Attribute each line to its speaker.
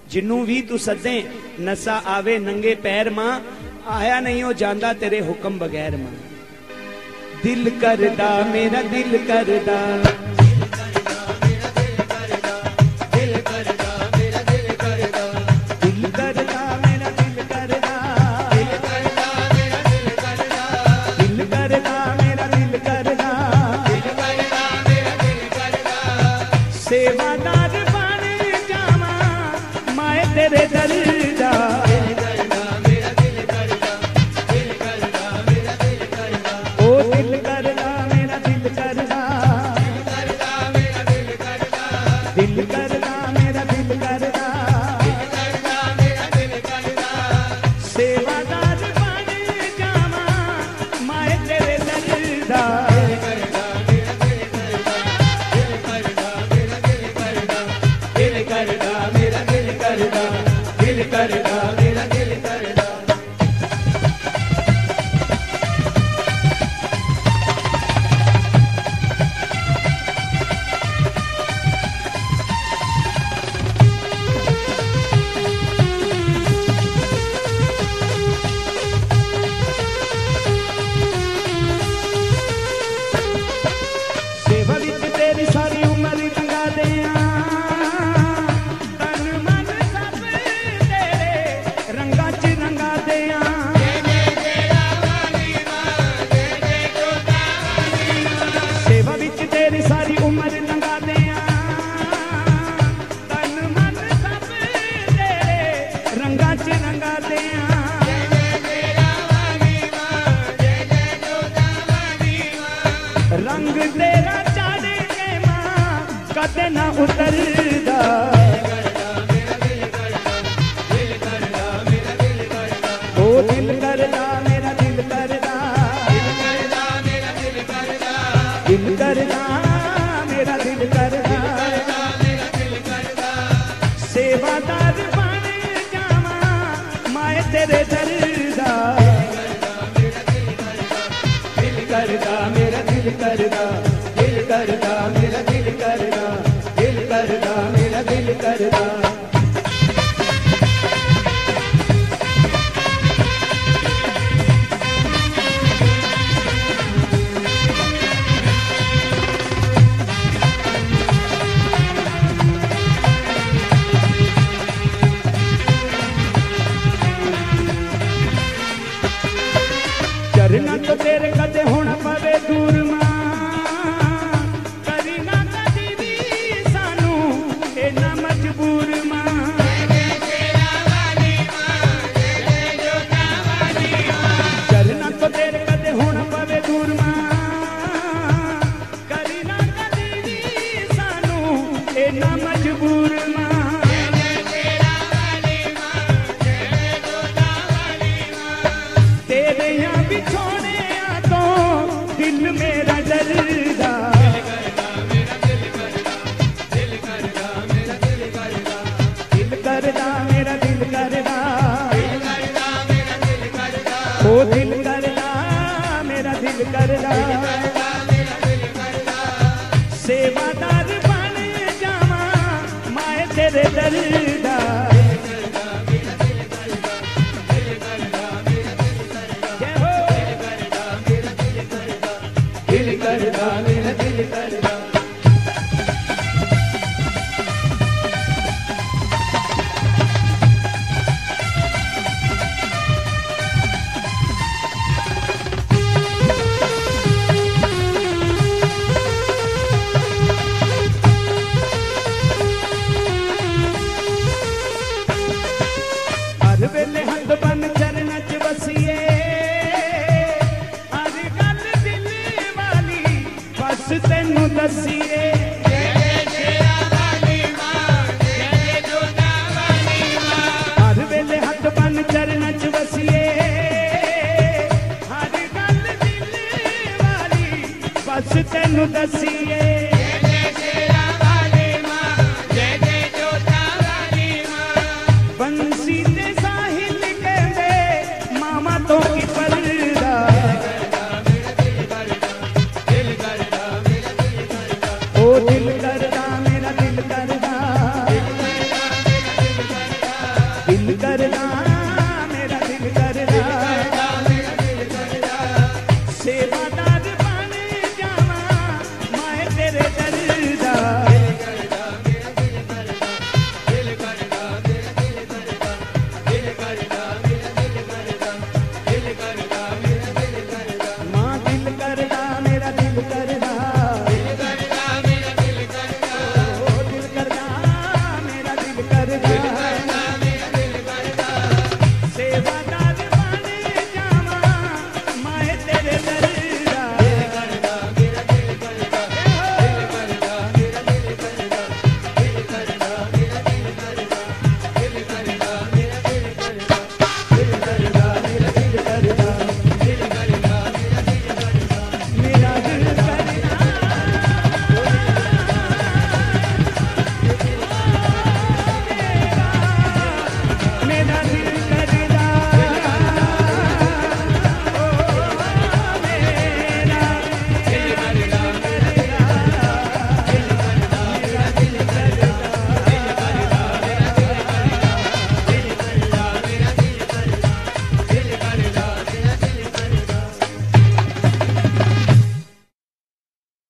Speaker 1: जिन्नू भी तू सदे नशा आवे नंगे पैर मां, आया नहीं हो जांदा तेरे हुक्म बगैर मां। दिल करदा मेरा दिल करदा, सेवादार बन जावा मैं तेरे दर दा। मेरा दिल करदा, दिल करदा मेरा दिल करदा, ओ दिल करदा मेरा दिल करदा, दिल करदा मेरा दिल करदा, दिल करदा मेरा दिल करदा, दिल करदा मेरा दिल करदा। सेवादार बन जावा मैं तेरे दर दा। करदा मेरा दिल करदा। सेवा विच तेरी सारी उम्र लंघा दियां, सारी उम्र लंघा दियां, तन मन सब तेरे रंगा च रंगा दियां। रंग तेरा चढ़ के मां कदे ना उतरदा। ओ दिल करदा मेरा दिल करदा, दिल करदा मेरा दिल करदा, सेवादार बन जावा मैं तेरे दर दा। दिल करदा मेरा दिल करदा, दिल करदा मेरा दिल करदा, दिल करदा मेरा दिल करदा। चरना तो तेरे कदे होना पवे दूर मां, करी ना कदी भी सानू इना मजबूर मां। चरना तो तेरे कदे होना पवे दूर मां, करी ना कदी भी सानू इना मजबूर मां। तेरे यहाँ बिछोने तो दिल मेरा डरदा। दिल करदा मेरा दिल करदा, दिल करदा मेरा दिल करदा, ओ दिल करदा मेरा दिल करदा। सेवादार बन जावा मैं तेरे दर दा। दिल करदा मेरा दिल करदा। हर वेले हंद बन चरना च बसिए, हर गल दिल वाली बस तेनू दसिए। हर वेले हंद बन चरना च बसिए, हर गल दिल वाली बस तेनू दसिए। बंसी दे साहिल कहंदे मामा तो की परदा। ओ दिल करदा मेरा दिल करदा, करदा